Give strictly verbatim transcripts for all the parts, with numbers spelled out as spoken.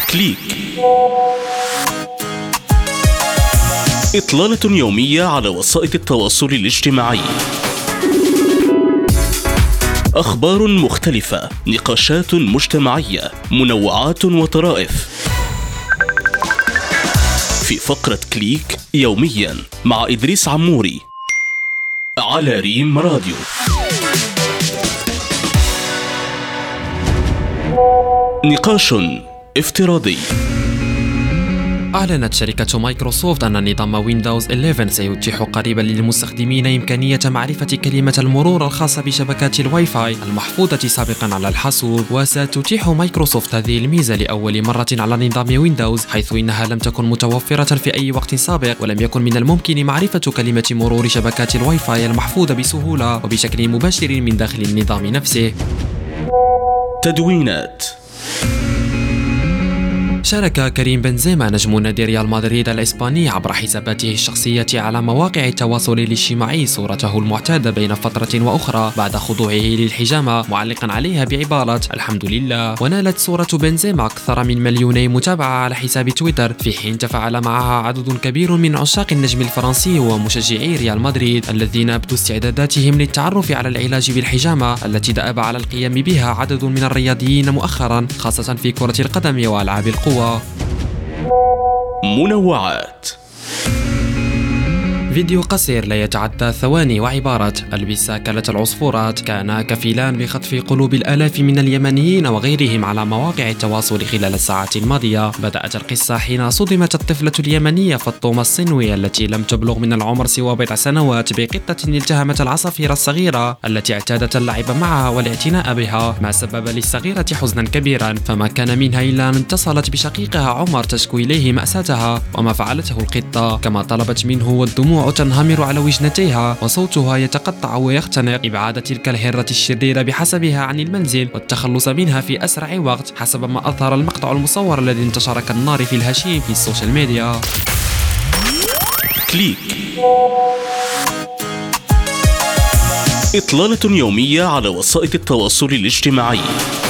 كليك، إطلالة يومية على وسائل التواصل الاجتماعي. أخبار مختلفة، نقاشات مجتمعية، منوعات وطرائف. في فقرة كليك يوميا مع إدريس عموري على ريم راديو. نقاش افتراضي. أعلنت شركة مايكروسوفت أن نظام ويندوز إحدى عشر سيتيح قريبا للمستخدمين إمكانية معرفة كلمة المرور الخاصة بشبكات الواي فاي المحفوظة سابقا على الحاسوب. وستتيح مايكروسوفت هذه الميزة لأول مرة على نظام ويندوز، حيث إنها لم تكن متوفرة في أي وقت سابق، ولم يكن من الممكن معرفة كلمة مرور شبكات الواي فاي المحفوظة بسهولة وبشكل مباشر من داخل النظام نفسه. تدوينات. شارك كريم بنزيما نجم نادي ريال مدريد الإسباني عبر حساباته الشخصية على مواقع التواصل الاجتماعي صورته المعتادة بين فترة وأخرى بعد خضوعه للحجامة، معلقا عليها بعبارة الحمد لله. ونالت صورة بنزيما أكثر من مليوني متابعة على حساب تويتر، في حين تفاعل معها عدد كبير من عشاق النجم الفرنسي ومشجعي ريال مدريد الذين أبدوا استعداداتهم للتعرف على العلاج بالحجامة التي دأب على القيام بها عدد من الرياضيين مؤخرا، خاصة في كرة القدم وألعاب القوى. منوعات. فيديو قصير لا يتعدى ثواني وعبارة ألبس أكلة العصفورات كانا كفيلان بخطف قلوب الآلاف من اليمنيين وغيرهم على مواقع التواصل خلال الساعات الماضية. بدأت القصة حين صدمت الطفلة اليمنية فاطمة الصنوي التي لم تبلغ من العمر سوى بضع سنوات بقطة التهمت العصافير الصغيرة التي اعتادت اللعب معها والاعتناء بها، ما سبب للصغيرة حزنا كبيرا، فما كان منها إلا أن اتصلت بشقيقها عمر تشكو إليه مأساتها وما فعلته القطة، كما طلبت منه والدموع تنهمر على وجنتيها وصوتها يتقطع ويختنق إبعاد تلك الهرة الشريرة بحسبها عن المنزل والتخلص منها في أسرع وقت، حسب ما أظهر المقطع المصور الذي انتشر كالنار في الهشيم في السوشيال ميديا. كليك، إطلالة يومية على وسائل التواصل الاجتماعي.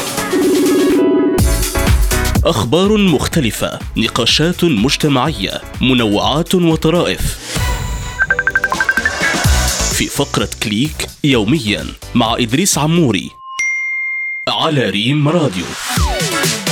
أخبار مختلفة، نقاشات مجتمعية، منوعات وطرائف. في فقرة كليك يوميا مع إدريس عموري على ريم راديو.